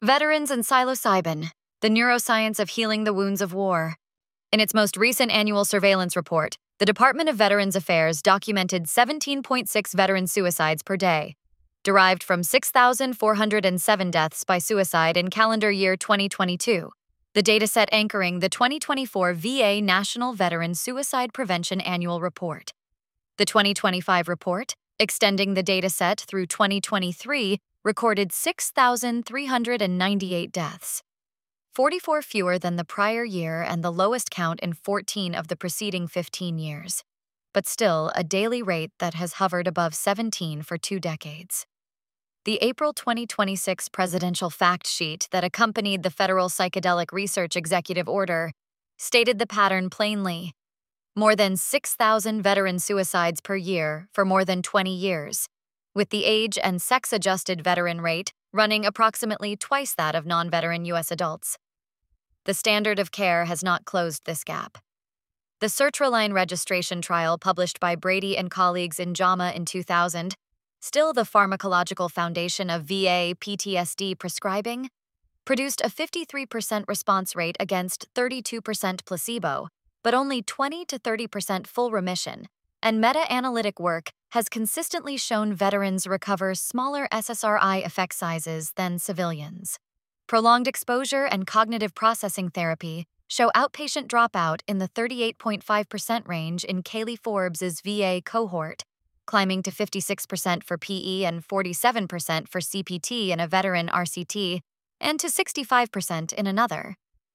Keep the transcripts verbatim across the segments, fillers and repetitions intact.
Veterans and Psilocybin, the neuroscience of healing the wounds of war. In its most recent annual surveillance report, the Department of Veterans Affairs documented seventeen point six veteran suicides per day, derived from six thousand four hundred seven deaths by suicide in calendar year twenty twenty-two, the dataset anchoring the twenty twenty-four V A National Veteran Suicide Prevention Annual Report. The twenty twenty-five report, extending the dataset through twenty twenty-three, recorded six thousand three hundred ninety-eight deaths, forty-four fewer than the prior year and the lowest count in fourteen of the preceding fifteen years, but still a daily rate that has hovered above seventeen for two decades. The April twenty twenty-six presidential fact sheet that accompanied the Federal Psychedelic Research Executive Order stated the pattern plainly: more than six thousand veteran suicides per year for more than twenty years, with the age and sex-adjusted veteran rate running approximately twice that of non-veteran U S adults. The standard of care has not closed this gap. The Sertraline registration trial published by Brady and colleagues in JAMA in two thousand, still the pharmacological foundation of V A P T S D prescribing, produced a fifty-three percent response rate against thirty-two percent placebo, but only twenty to thirty percent full remission, and meta-analytic work has consistently shown veterans recover smaller S S R I effect sizes than civilians. Prolonged exposure and cognitive processing therapy show outpatient dropout in the thirty-eight point five percent range in Kaylee Forbes's V A cohort, climbing to fifty-six percent for P E and forty-seven percent for C P T in a veteran R C T, and to sixty-five percent in another.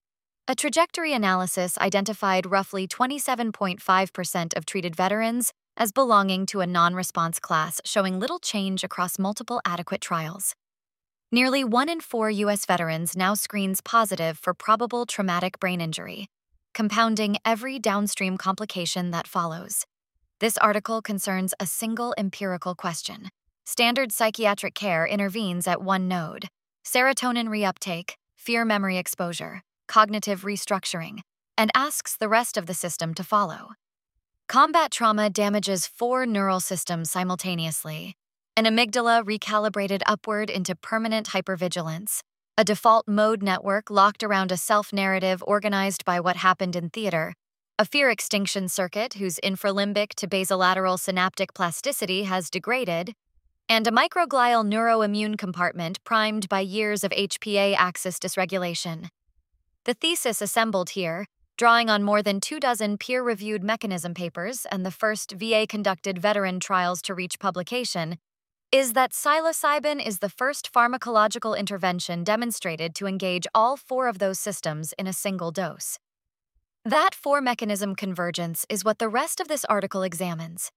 A trajectory analysis identified roughly twenty-seven point five percent of treated veterans as belonging to a non-response class, showing little change across multiple adequate trials. Nearly one in four U S veterans now screens positive for probable traumatic brain injury, compounding every downstream complication that follows. This article concerns a single empirical question. Standard psychiatric care intervenes at one node: serotonin reuptake, fear memory exposure, cognitive restructuring, and asks the rest of the system to follow. Combat trauma damages four neural systems simultaneously: an amygdala recalibrated upward into permanent hypervigilance, a default mode network locked around a self-narrative organized by what happened in theater, a fear extinction circuit whose infralimbic to basolateral synaptic plasticity has degraded, and a microglial neuroimmune compartment primed by years of H P A axis dysregulation. The thesis assembled here, drawing on more than two dozen peer-reviewed mechanism papers and the first V A-conducted veteran trials to reach publication, is that psilocybin is the first pharmacological intervention demonstrated to engage all four of those systems in a single dose. That four-mechanism convergence is what the rest of this article examines.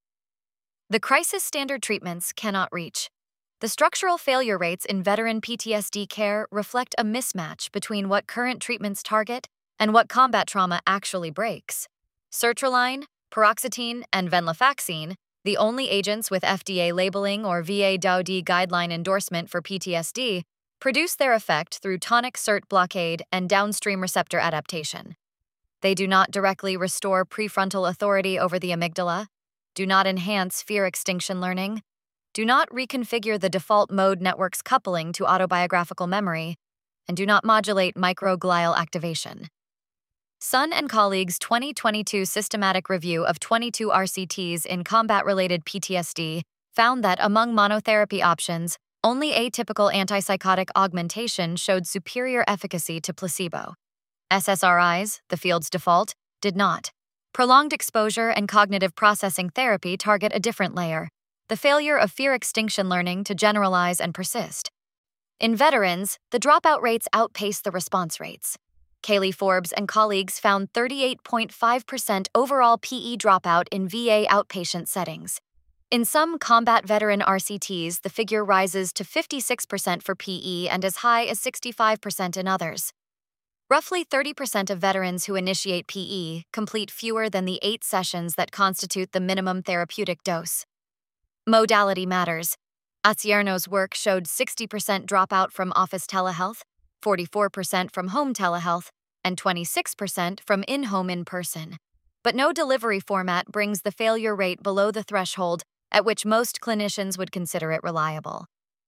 The crisis standard treatments cannot reach. The structural failure rates in veteran P T S D care reflect a mismatch between what current treatments target and what combat trauma actually breaks. Sertraline, paroxetine, and venlafaxine, the only agents with F D A labeling or V A D O D guideline endorsement for P T S D, produce their effect through tonic SERT blockade and downstream receptor adaptation. They do not directly restore prefrontal authority over the amygdala, do not enhance fear extinction learning, do not reconfigure the default mode network's coupling to autobiographical memory, and do not modulate microglial activation. Sun and colleagues' twenty twenty-two systematic review of twenty-two R C Ts in combat-related P T S D found that among monotherapy options, only atypical antipsychotic augmentation showed superior efficacy to placebo. S S R Is, the field's default, did not. Prolonged exposure and cognitive processing therapy target a different layer: the failure of fear extinction learning to generalize and persist. In veterans, the dropout rates outpace the response rates. Kaylee Forbes and colleagues found thirty-eight point five percent overall P E dropout in V A outpatient settings. In some combat veteran R C Ts, the figure rises to fifty-six percent for P E and as high as sixty-five percent in others. Roughly thirty percent of veterans who initiate P E complete fewer than the eight sessions that constitute the minimum therapeutic dose. Modality matters. Acierno's work showed sixty percent dropout from office telehealth, forty-four percent from home telehealth, and twenty-six percent from in-home in-person. But no delivery format brings the failure rate below the threshold at which most clinicians would consider it reliable.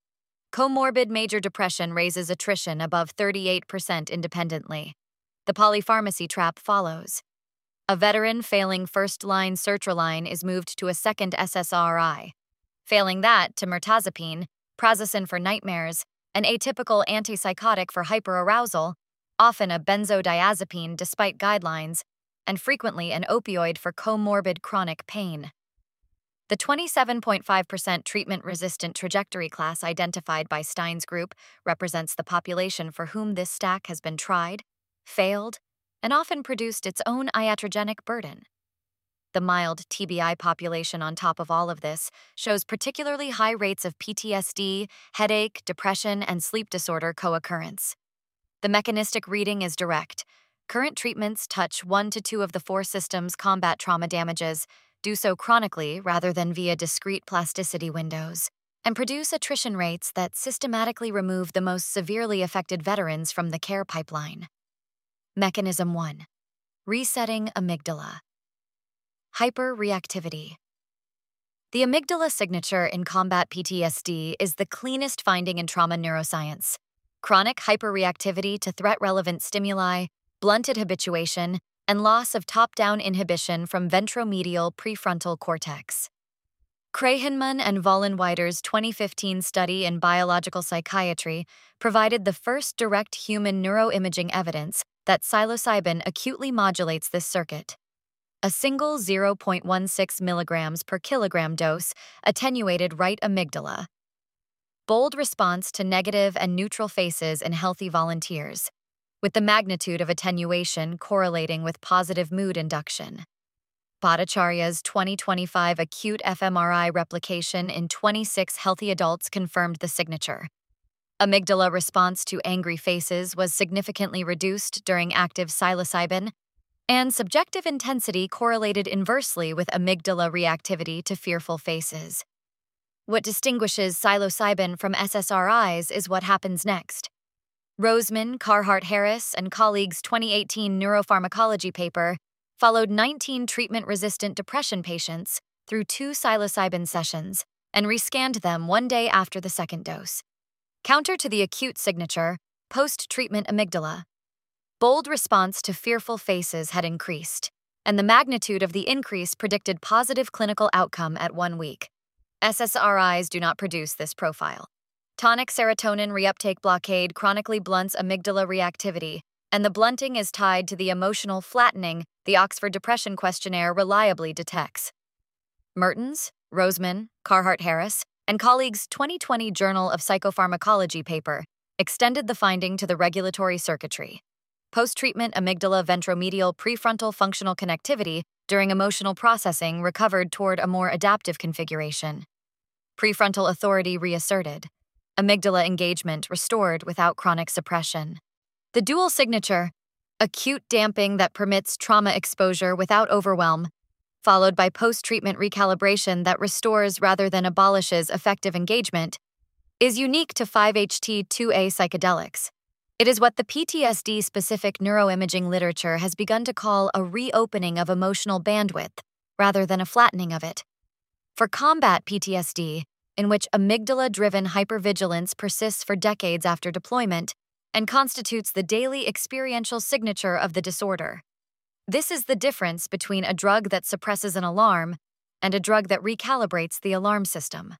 Comorbid major depression raises attrition above thirty-eight percent independently. The polypharmacy trap follows. A veteran failing first-line sertraline is moved to a second S S R I. Failing that, to mirtazapine, prazosin for nightmares, an atypical antipsychotic for hyperarousal, often a benzodiazepine despite guidelines, and frequently an opioid for comorbid chronic pain. The twenty-seven point five percent treatment-resistant trajectory class identified by Stein's group represents the population for whom this stack has been tried, failed, and often produced its own iatrogenic burden. The mild T B I population on top of all of this shows particularly high rates of P T S D, headache, depression, and sleep disorder co-occurrence. The mechanistic reading is direct. Current treatments touch one to two of the four systems combat trauma damages, do so chronically rather than via discrete plasticity windows, and produce attrition rates that systematically remove the most severely affected veterans from the care pipeline. Mechanism one. Resetting amygdala. Hyperreactivity. The amygdala signature in combat P T S D is the cleanest finding in trauma neuroscience. Chronic hyperreactivity to threat-relevant stimuli, blunted habituation, and loss of top-down inhibition from ventromedial prefrontal cortex. Krahenman and Vollenweider's twenty fifteen study in biological psychiatry provided the first direct human neuroimaging evidence that psilocybin acutely modulates this circuit. A single zero point one six milligrams per kilogram dose attenuated right amygdala. Bold response to negative and neutral faces in healthy volunteers, with the magnitude of attenuation correlating with positive mood induction. Bhattacharya's twenty twenty-five acute fMRI replication in twenty-six healthy adults confirmed the signature. Amygdala response to angry faces was significantly reduced during active psilocybin, and subjective intensity correlated inversely with amygdala reactivity to fearful faces. What distinguishes psilocybin from S S R Is is what happens next. Roseman, Carhart-Harris, and colleagues' twenty eighteen neuropharmacology paper followed nineteen treatment-resistant depression patients through two psilocybin sessions and rescanned them one day after the second dose. Counter to the acute signature, post-treatment amygdala. Bold response to fearful faces had increased, and the magnitude of the increase predicted positive clinical outcome at one week. S S R Is do not produce this profile. Tonic serotonin reuptake blockade chronically blunts amygdala reactivity, and the blunting is tied to the emotional flattening the Oxford Depression Questionnaire reliably detects. Mertens, Roseman, Carhart-Harris, and colleagues' twenty twenty Journal of Psychopharmacology paper extended the finding to the regulatory circuitry. Post-treatment amygdala ventromedial prefrontal functional connectivity during emotional processing recovered toward a more adaptive configuration. Prefrontal authority reasserted. Amygdala engagement restored without chronic suppression. The dual signature, acute damping that permits trauma exposure without overwhelm, followed by post-treatment recalibration that restores rather than abolishes effective engagement, is unique to five H T two A psychedelics. It is what the P T S D-specific neuroimaging literature has begun to call a reopening of emotional bandwidth, rather than a flattening of it. For combat P T S D, in which amygdala-driven hypervigilance persists for decades after deployment and constitutes the daily experiential signature of the disorder. This is the difference between a drug that suppresses an alarm and a drug that recalibrates the alarm system.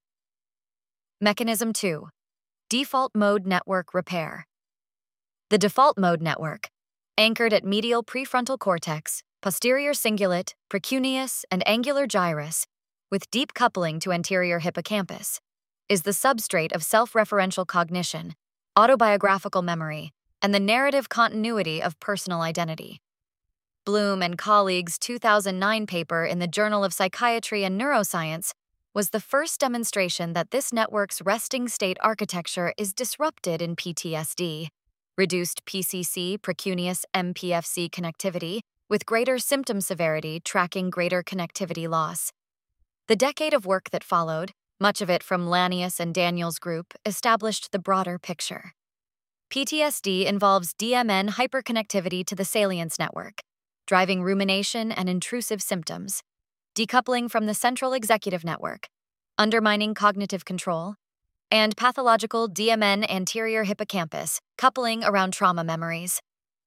Mechanism two. Default mode network repair. The default mode network, anchored at medial prefrontal cortex, posterior cingulate, precuneus, and angular gyrus, with deep coupling to anterior hippocampus, is the substrate of self-referential cognition, autobiographical memory, and the narrative continuity of personal identity. Bloom and colleagues' two thousand nine paper in the Journal of Psychiatry and Neuroscience was the first demonstration that this network's resting state architecture is disrupted in P T S D. Reduced P C C, precuneus M P F C connectivity, with greater symptom severity tracking greater connectivity loss. The decade of work that followed, much of it from Lanius and Daniels' group, established the broader picture. P T S D involves D M N hyperconnectivity to the salience network, driving rumination and intrusive symptoms, decoupling from the central executive network, undermining cognitive control, and pathological D M N anterior hippocampus, coupling around trauma memories.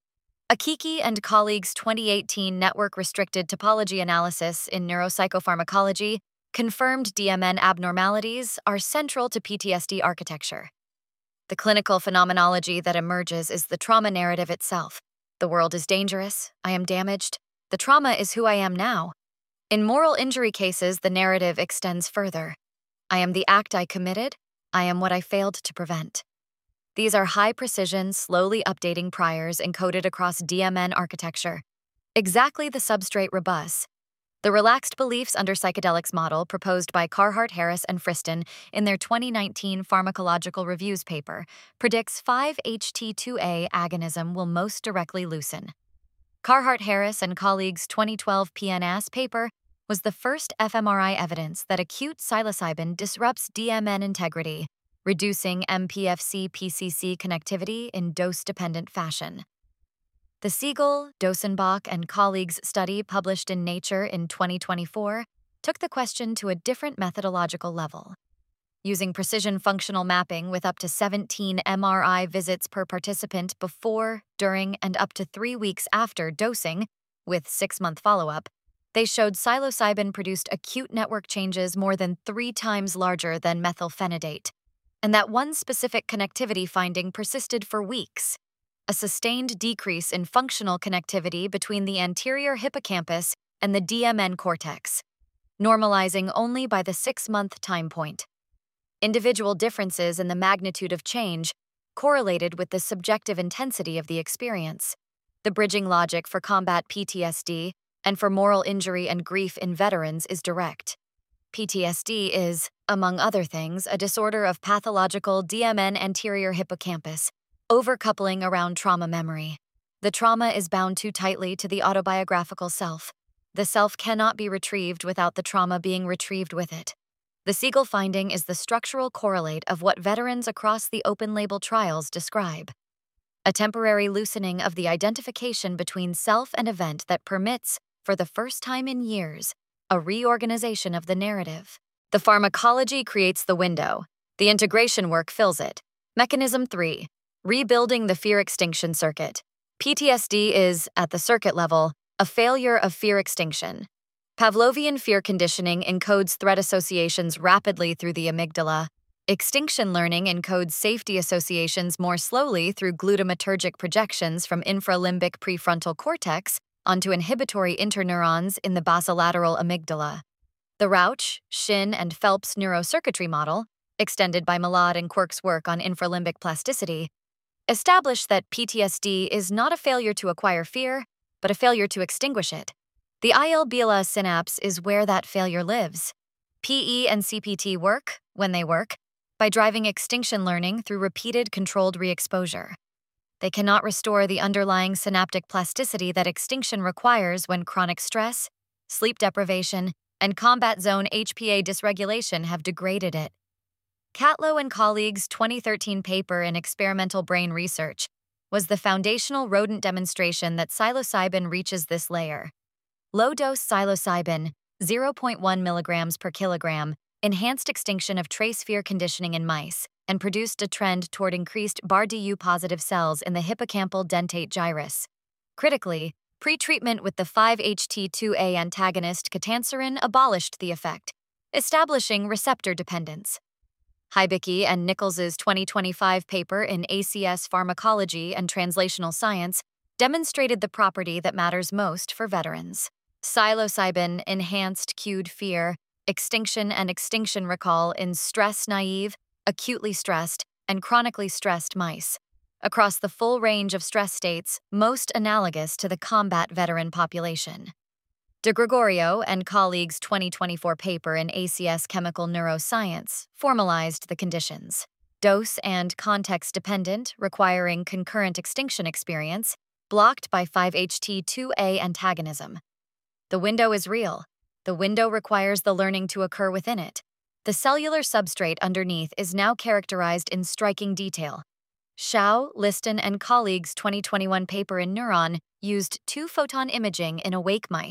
Akiki and colleagues' twenty eighteen network-restricted topology analysis in neuropsychopharmacology confirmed D M N abnormalities are central to P T S D architecture. The clinical phenomenology that emerges is the trauma narrative itself. The world is dangerous, I am damaged, the trauma is who I am now. In moral injury cases, the narrative extends further. I am the act I committed, I am what I failed to prevent. These are high-precision, slowly updating priors encoded across D M N architecture. Exactly the substrate robust. The relaxed beliefs under psychedelics model proposed by Carhart, Harris, and Friston in their twenty nineteen Pharmacological Reviews paper predicts five H T two A agonism will most directly loosen. Carhart, Harris, and colleagues' twenty twelve P N A S paper was the first fMRI evidence that acute psilocybin disrupts D M N integrity, reducing M P F C P C C connectivity in dose-dependent fashion. The Siegel, Dosenbach, and colleagues' study published in Nature in twenty twenty-four took the question to a different methodological level. Using precision functional mapping with up to seventeen M R I visits per participant before, during, and up to three weeks after dosing, with six-month follow-up, they showed psilocybin produced acute network changes more than three times larger than methylphenidate, and that one specific connectivity finding persisted for weeks, a sustained decrease in functional connectivity between the anterior hippocampus and the D M N cortex, normalizing only by the six-month time point. Individual differences in the magnitude of change correlated with the subjective intensity of the experience. The bridging logic for combat P T S D and for moral injury and grief in veterans is direct. P T S D is, among other things, a disorder of pathological D M N anterior hippocampus, overcoupling around trauma memory. The trauma is bound too tightly to the autobiographical self. The self cannot be retrieved without the trauma being retrieved with it. The Siegel finding is the structural correlate of what veterans across the open-label trials describe. A temporary loosening of the identification between self and event that permits, for the first time in years, a reorganization of the narrative. The pharmacology creates the window. The integration work fills it. Mechanism three. Rebuilding the fear extinction circuit. P T S D is, at the circuit level, a failure of fear extinction. Pavlovian fear conditioning encodes threat associations rapidly through the amygdala. Extinction learning encodes safety associations more slowly through glutamatergic projections from infralimbic prefrontal cortex onto inhibitory interneurons in the basolateral amygdala. The Rauch, Shin, and Phelps neurocircuitry model, extended by Malad and Quirk's work on infralimbic plasticity, established that P T S D is not a failure to acquire fear, but a failure to extinguish it. The I L B L A synapse is where that failure lives. P E and C P T work, when they work, by driving extinction learning through repeated controlled re-exposure. They cannot restore the underlying synaptic plasticity that extinction requires when chronic stress, sleep deprivation, and combat zone H P A dysregulation have degraded it. Catlow and colleagues' twenty thirteen paper in Experimental Brain Research was the foundational rodent demonstration that psilocybin reaches this layer. Low-dose psilocybin, zero point one milligrams per kilogram, enhanced extinction of trace fear conditioning in mice and produced a trend toward increased B A R D U-positive cells in the hippocampal dentate gyrus. Critically, pretreatment with the five H T two A antagonist ketanserin abolished the effect, establishing receptor dependence. Hibicki and Nichols's twenty twenty-five paper in A C S Pharmacology and Translational Science demonstrated the property that matters most for veterans. Psilocybin enhanced cued fear, extinction and extinction recall in stress-naive, acutely stressed, and chronically stressed mice, across the full range of stress states most analogous to the combat veteran population. De Gregorio and colleagues' twenty twenty-four paper in A C S Chemical Neuroscience formalized the conditions. Dose and context-dependent, requiring concurrent extinction experience, blocked by five H T two A antagonism. The window is real. The window requires the learning to occur within it. The cellular substrate underneath is now characterized in striking detail. Shao, Liston, and colleagues' twenty twenty-one paper in Neuron used two-photon imaging in awake mice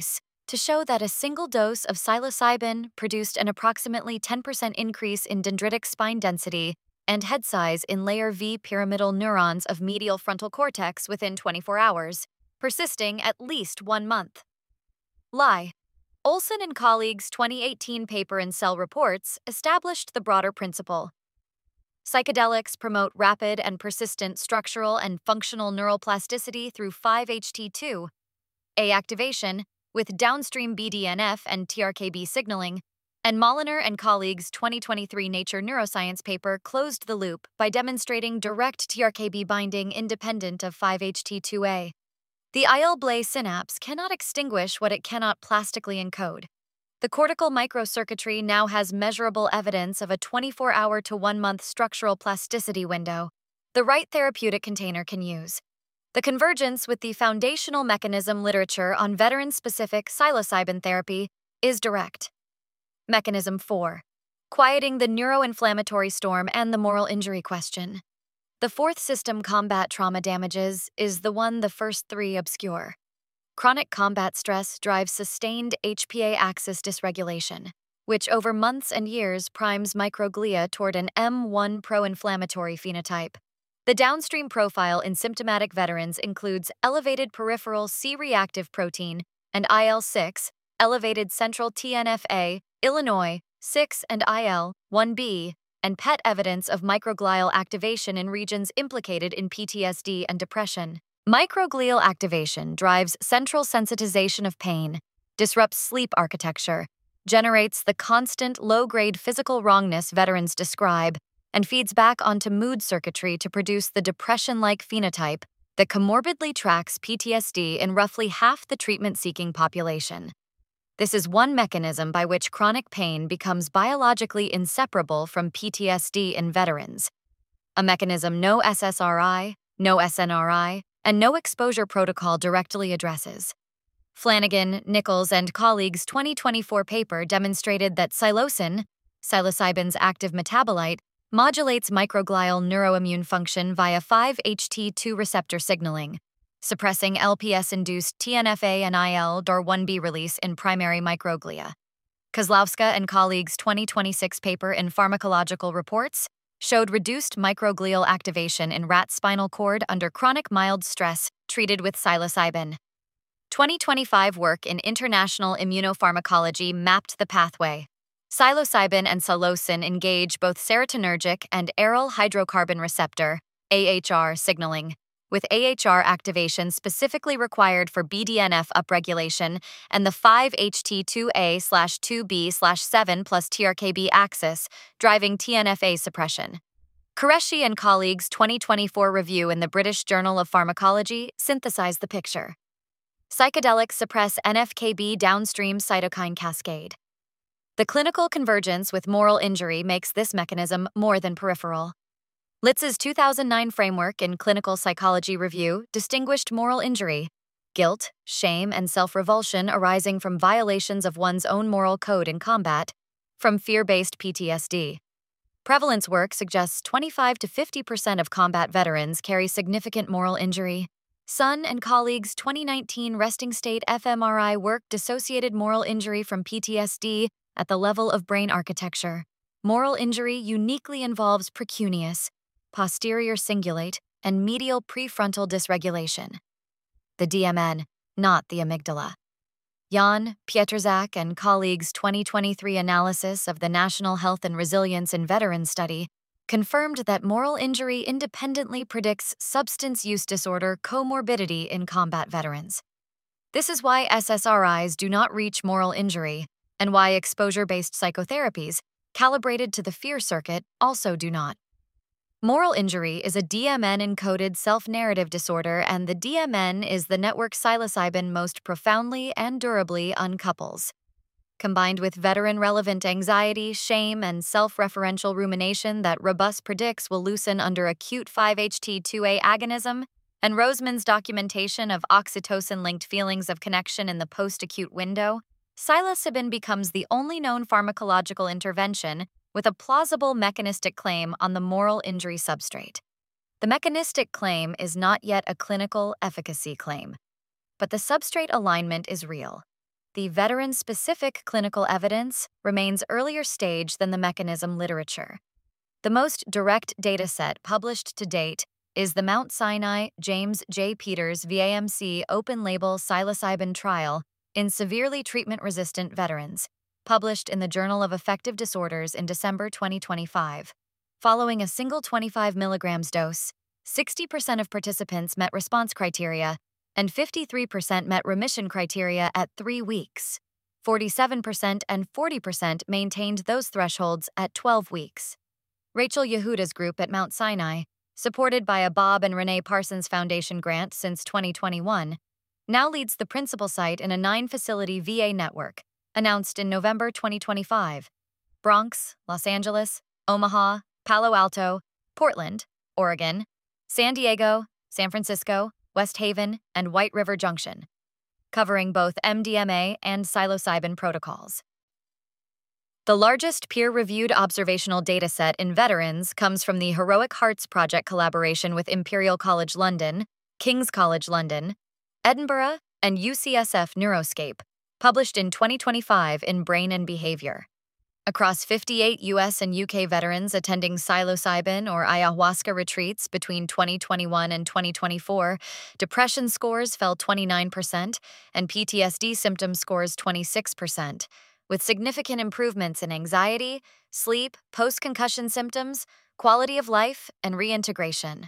to show that a single dose of psilocybin produced an approximately ten percent increase in dendritic spine density and head size in layer V pyramidal neurons of medial frontal cortex within twenty-four hours, persisting at least one month. Lie. Olson and colleagues' twenty eighteen paper in Cell Reports established the broader principle. Psychedelics promote rapid and persistent structural and functional neuroplasticity through five H T two A activation with downstream B D N F and T R K B signaling, and Moliner and colleagues' twenty twenty-three Nature Neuroscience paper closed the loop by demonstrating direct T R K B binding independent of five H T two A. The I L B L A synapse cannot extinguish what it cannot plastically encode. The cortical microcircuitry now has measurable evidence of a twenty-four hour to one month structural plasticity window the right therapeutic container can use. The convergence with the foundational mechanism literature on veteran-specific psilocybin therapy is direct. Mechanism four. Quieting the neuroinflammatory storm and the moral injury question. The fourth system combat trauma damages is the one the first three obscure. Chronic combat stress drives sustained H P A axis dysregulation, which over months and years primes microglia toward an M one pro-inflammatory phenotype. The downstream profile in symptomatic veterans includes elevated peripheral C-reactive protein and I L six, elevated central T N F A, Illinois, six and I L one B, and P E T evidence of microglial activation in regions implicated in P T S D and depression. Microglial activation drives central sensitization of pain, disrupts sleep architecture, generates the constant low-grade physical wrongness veterans describe, and feeds back onto mood circuitry to produce the depression-like phenotype that comorbidly tracks P T S D in roughly half the treatment-seeking population. This is one mechanism by which chronic pain becomes biologically inseparable from P T S D in veterans, a mechanism no S S R I, no S N R I, and no exposure protocol directly addresses. Flanagan, Nichols, and colleagues' twenty twenty-four paper demonstrated that psilocin, psilocybin's active metabolite, modulates microglial neuroimmune function via five H T two receptor signaling, suppressing L P S-induced T N F A and I L D O R one B release in primary microglia. Kozlowska and colleagues' twenty twenty-six paper in Pharmacological Reports showed reduced microglial activation in rat spinal cord under chronic mild stress treated with psilocybin. twenty twenty-five work in international immunopharmacology mapped the pathway. Psilocybin and psilocin engage both serotonergic and aryl hydrocarbon receptor A H R signaling, with A H R activation specifically required for B D N F upregulation and the five H T two A slash two B slash seven plus T R K B axis, driving T N F A suppression. Qureshi and colleagues' twenty twenty-four review in the British Journal of Pharmacology synthesized the picture. Psychedelics suppress N F K B downstream cytokine cascade. The clinical convergence with moral injury makes this mechanism more than peripheral. Litz's two thousand nine framework in Clinical Psychology Review distinguished moral injury, guilt, shame, and self-revulsion arising from violations of one's own moral code in combat, from fear-based P T S D. Prevalence work suggests twenty-five to fifty percent of combat veterans carry significant moral injury. Sun and colleagues' twenty nineteen resting state fMRI work dissociated moral injury from P T S D at the level of brain architecture. Moral injury uniquely involves precuneus, posterior cingulate, and medial prefrontal dysregulation. The D M N, not the amygdala. Jan, Pietrzak, and colleagues' twenty twenty-three analysis of the National Health and Resilience in Veterans Study confirmed that moral injury independently predicts substance use disorder comorbidity in combat veterans. This is why S S R Is do not reach moral injury, and why exposure-based psychotherapies, calibrated to the fear circuit, also do not. Moral injury is a D M N-encoded self-narrative disorder, and the D M N is the network psilocybin most profoundly and durably uncouples. Combined with veteran-relevant anxiety, shame, and self-referential rumination that Robust predicts will loosen under acute five H T two A agonism, and Roseman's documentation of oxytocin-linked feelings of connection in the post-acute window, psilocybin becomes the only known pharmacological intervention with a plausible mechanistic claim on the moral injury substrate. The mechanistic claim is not yet a clinical efficacy claim, but the substrate alignment is real. the veteran-specific clinical evidence remains earlier stage than the mechanism literature. The most direct dataset published to date is the Mount Sinai James J. Peters V A M C open-label psilocybin trial in severely treatment-resistant veterans, published in the Journal of Affective Disorders in December twenty twenty-five. Following a single twenty-five milligrams dose, sixty percent of participants met response criteria, and fifty-three percent met remission criteria at three weeks. forty-seven percent and forty percent maintained those thresholds at twelve weeks. Rachel Yehuda's group at Mount Sinai, supported by a Bob and Renee Parsons Foundation grant since twenty twenty-one, now leads the principal site in a nine-facility V A network, announced in November twenty twenty-five. Bronx, Los Angeles, Omaha, Palo Alto, Portland, Oregon, San Diego, San Francisco, West Haven, and White River Junction, covering both M D M A and psilocybin protocols. The largest peer-reviewed observational dataset in veterans comes from the Heroic Hearts Project collaboration with Imperial College London, King's College London, Edinburgh, and U C S F Neuroscape, published in twenty twenty-five in Brain and Behavior. Across fifty-eight U S and U K veterans attending psilocybin or ayahuasca retreats between twenty twenty-one and twenty twenty-four, depression scores fell twenty-nine percent and P T S D symptom scores twenty-six percent, with significant improvements in anxiety, sleep, post-concussion symptoms, quality of life, and reintegration.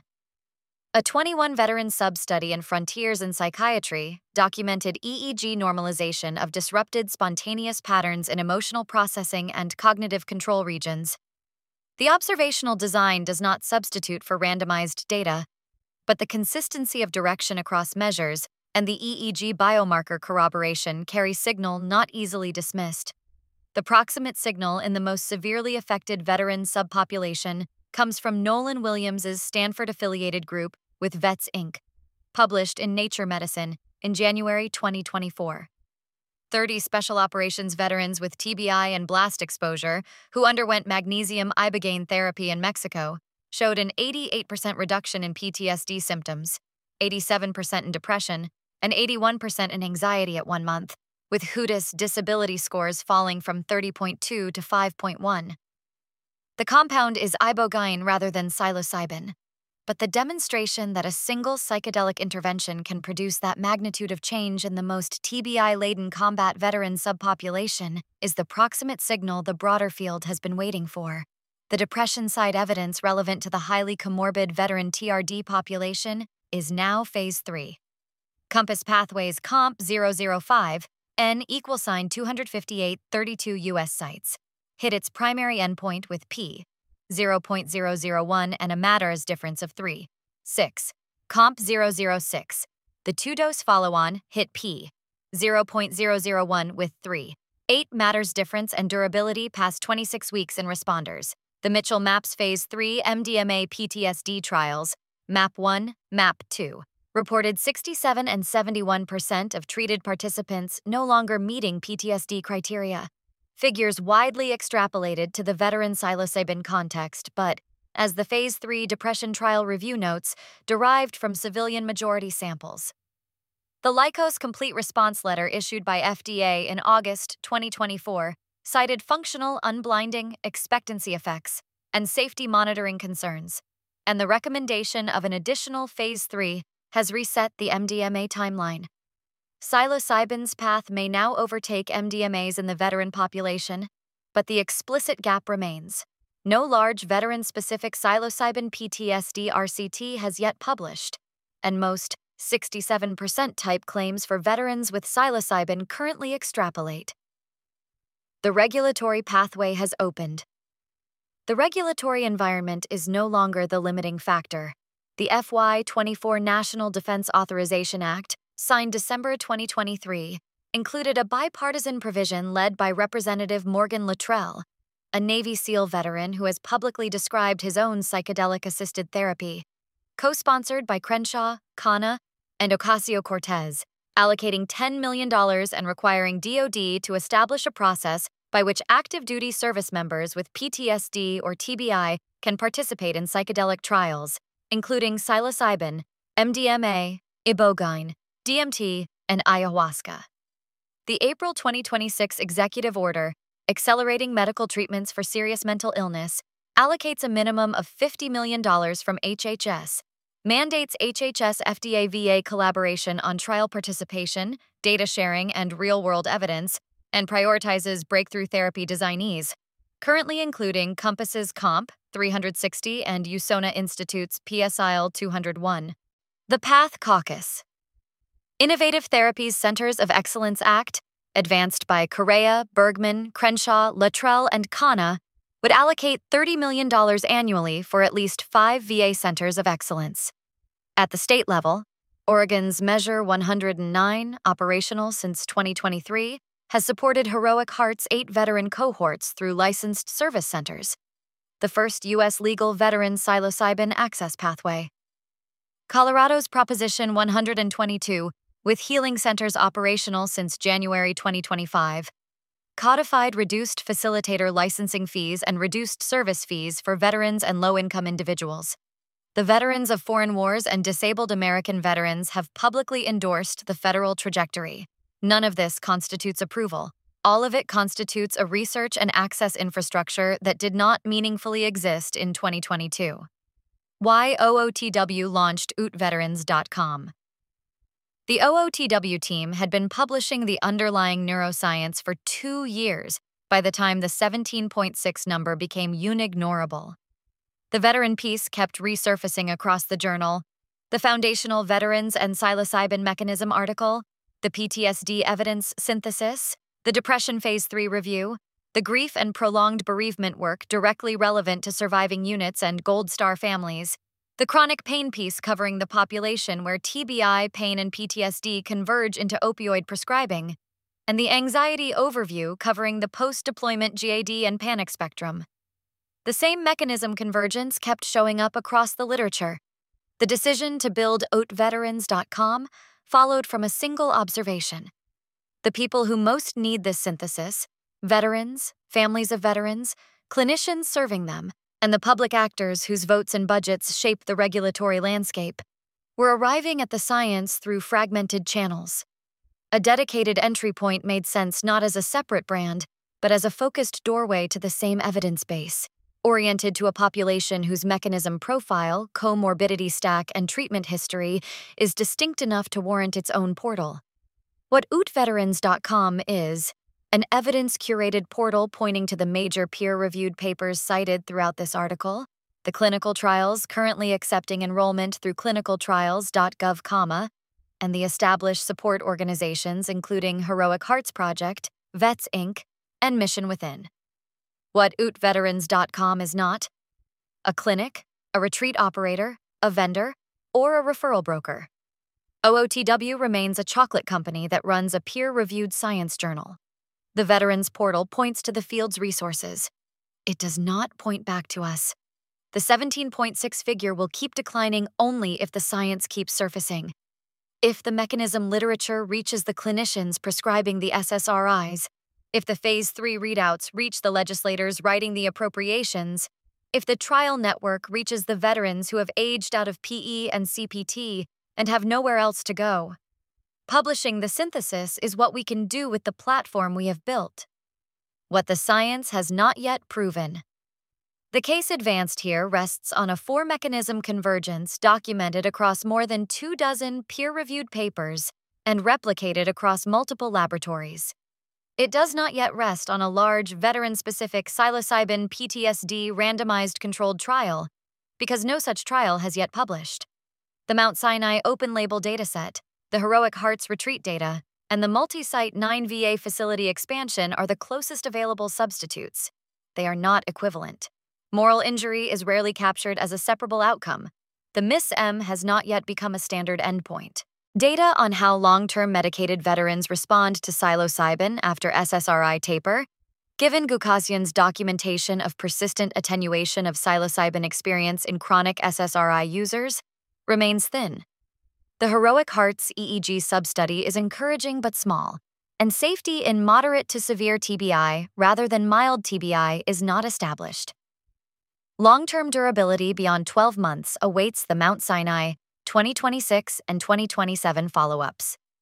A twenty-one veteran sub-study in Frontiers in Psychiatry documented E E G normalization of disrupted spontaneous patterns in emotional processing and cognitive control regions. The observational design does not substitute for randomized data, but the consistency of direction across measures and the E E G biomarker corroboration carry signal not easily dismissed. The proximate signal in the most severely affected veteran subpopulation comes from Nolan Williams's Stanford-affiliated group with Vets Incorporated, published in Nature Medicine in January twenty twenty-four. thirty special operations veterans with T B I and blast exposure who underwent magnesium ibogaine therapy in Mexico showed an eighty-eight percent reduction in P T S D symptoms, eighty-seven percent in depression, and eighty-one percent in anxiety at one month, with H U D I S disability scores falling from thirty point two to five point one. The compound is ibogaine rather than psilocybin, but the demonstration that a single psychedelic intervention can produce that magnitude of change in the most T B I-laden combat veteran subpopulation is the proximate signal the broader field has been waiting for. The depression side evidence relevant to the highly comorbid veteran T R D population is now Phase three. Compass Pathways Comp zero zero five, N equal sign two fifty-eight thirty-two U S sites, hit its primary endpoint with p zero point zero zero one and a MADRS difference of three. six. Comp zero zero six. The two-dose follow-on hit p zero point zero zero one with three. eight MADRS difference and durability past twenty-six weeks in responders. The Mitchell MAPS Phase three M D M A P T S D trials, MAP one, MAP two, reported sixty-seven and seventy-one percent of treated participants no longer meeting P T S D criteria. Figures widely extrapolated to the veteran psilocybin context, but, as the Phase three depression trial review notes, derived from civilian majority samples. The Lykos Complete Response Letter issued by F D A in August twenty twenty-four cited functional unblinding, expectancy effects, and safety monitoring concerns, and the recommendation of an additional Phase three has reset the M D M A timeline. Psilocybin's path may now overtake M D M As in the veteran population, but the explicit gap remains. No large veteran-specific psilocybin P T S D R C T has yet published, and most sixty-seven percent type claims for veterans with psilocybin currently extrapolate. The regulatory pathway has opened. The regulatory environment is no longer the limiting factor. The F Y twenty-four National Defense Authorization Act, signed December twenty twenty-three, included a bipartisan provision led by Representative Morgan Luttrell, a Navy SEAL veteran who has publicly described his own psychedelic-assisted therapy, co-sponsored by Crenshaw, Khanna, and Ocasio-Cortez, allocating ten million dollars and requiring D O D to establish a process by which active duty service members with P T S D or T B I can participate in psychedelic trials, including psilocybin, M D M A, ibogaine, D M T, and ayahuasca. The April twenty twenty-six Executive Order, Accelerating Medical Treatments for Serious Mental Illness, allocates a minimum of fifty million dollars from H H S, mandates H H S F D A V A collaboration on trial participation, data sharing, and real-world evidence, and prioritizes breakthrough therapy designees, currently including Compass's COMP three sixty and USONA Institute's P S I L two oh one. The PATH Caucus. Innovative Therapies Centers of Excellence Act, advanced by Correa, Bergman, Crenshaw, Luttrell, and Khanna, would allocate thirty million dollars annually for at least five V A centers of excellence. At the state level, Oregon's Measure one oh nine, operational since twenty twenty-three, has supported Heroic Heart's eight veteran cohorts through licensed service centers, the first U S legal veteran psilocybin access pathway. Colorado's Proposition one twenty-two, with healing centers operational since January twenty twenty-five, codified reduced facilitator licensing fees and reduced service fees for veterans and low-income individuals. The veterans of foreign wars and disabled American veterans have publicly endorsed the federal trajectory. None of this constitutes approval. All of it constitutes a research and access infrastructure that did not meaningfully exist in twenty twenty-two. Why O O T W launched O O T veterans dot com. The O O T W team had been publishing the underlying neuroscience for two years by the time the seventeen point six number became unignorable. The veteran piece kept resurfacing across the journal, the Foundational Veterans and Psilocybin Mechanism article, the P T S D evidence synthesis, the Depression Phase three review, the grief and prolonged bereavement work directly relevant to surviving units and Gold Star families, the chronic pain piece covering the population where T B I, pain, and P T S D converge into opioid prescribing, and the anxiety overview covering the post-deployment G A D and panic spectrum. The same mechanism convergence kept showing up across the literature. The decision to build O O T veterans dot com followed from a single observation. The people who most need this synthesis, veterans, families of veterans, clinicians serving them, and the public actors whose votes and budgets shape the regulatory landscape, were arriving at the science through fragmented channels. A dedicated entry point made sense not as a separate brand, but as a focused doorway to the same evidence base, oriented to a population whose mechanism profile, comorbidity stack, and treatment history is distinct enough to warrant its own portal. What O O T veterans dot com is, an evidence-curated portal pointing to the major peer-reviewed papers cited throughout this article, the clinical trials currently accepting enrollment through clinical trials dot gov, and the established support organizations including Heroic Hearts Project, Vets Incorporated, and Mission Within. What O O T veterans dot com is not: a clinic, a retreat operator, a vendor, or a referral broker. O O T W remains a chocolate company that runs a peer-reviewed science journal. The Veterans Portal points to the field's resources. It does not point back to us. The seventeen point six figure will keep declining only if the science keeps surfacing. If the mechanism literature reaches the clinicians prescribing the S S R Is, if the Phase three readouts reach the legislators writing the appropriations, if the trial network reaches the veterans who have aged out of P E and C P T and have nowhere else to go. Publishing the synthesis is what we can do with the platform we have built. What the science has not yet proven. The case advanced here rests on a four-mechanism convergence documented across more than two dozen peer-reviewed papers and replicated across multiple laboratories. It does not yet rest on a large, veteran-specific psilocybin P T S D randomized controlled trial, because no such trial has yet published. The Mount Sinai open-label dataset, the Heroic Hearts retreat data, and the multi-site nine V A facility expansion are the closest available substitutes. They are not equivalent. Moral injury is rarely captured as a separable outcome. The M I S M has not yet become a standard endpoint. Data on how long-term medicated veterans respond to psilocybin after S S R I taper, given Gukasian's documentation of persistent attenuation of psilocybin experience in chronic S S R I users, remains thin. The Heroic Hearts E E G substudy is encouraging but small, and safety in moderate to severe T B I rather than mild T B I is not established. Long-term durability beyond twelve months awaits the Mount Sinai twenty twenty-six and twenty twenty-seven follow-ups.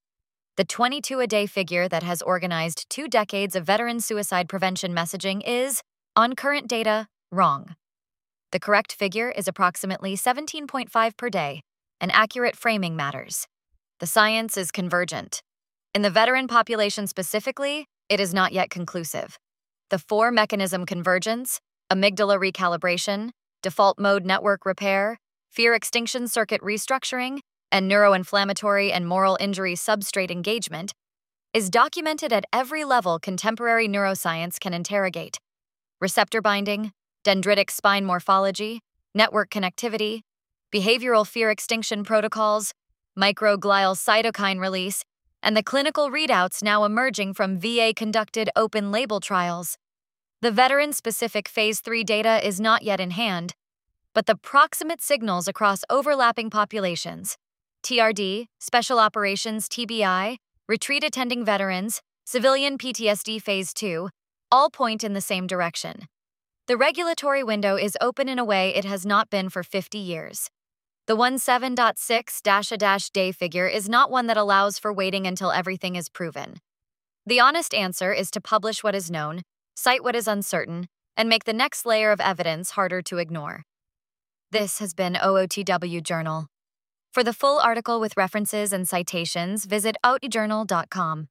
The twenty-two-a-day figure that has organized two decades of veteran suicide prevention messaging is, on current data, wrong. The correct figure is approximately seventeen point five per day, and accurate framing matters. The science is convergent. In the veteran population specifically, it is not yet conclusive. The four-mechanism convergence, amygdala recalibration, default mode network repair, fear extinction circuit restructuring, and neuroinflammatory and moral injury substrate engagement, is documented at every level contemporary neuroscience can interrogate. Receptor binding, dendritic spine morphology, network connectivity, behavioral fear extinction protocols, microglial cytokine release, and the clinical readouts now emerging from V A-conducted open-label trials. The veteran-specific Phase three data is not yet in hand, but the proximate signals across overlapping populations, T R D, Special Operations T B I, retreat-attending veterans, civilian P T S D Phase two, all point in the same direction. The regulatory window is open in a way it has not been for fifty years. The seventeen point six day figure is not one that allows for waiting until everything is proven. The honest answer is to publish what is known, cite what is uncertain, and make the next layer of evidence harder to ignore. This has been O O T W Journal. For the full article with references and citations, visit O O T journal dot com.